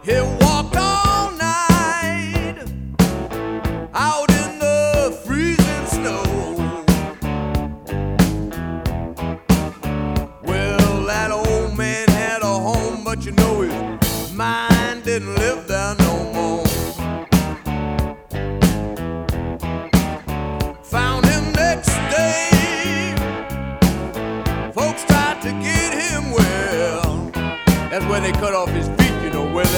He walked all night out in the freezing snow. Well, that old man had a home, but you know his mind didn't live there no more. Found him next day. Folks tried to get him well. That's when they cut off his feet.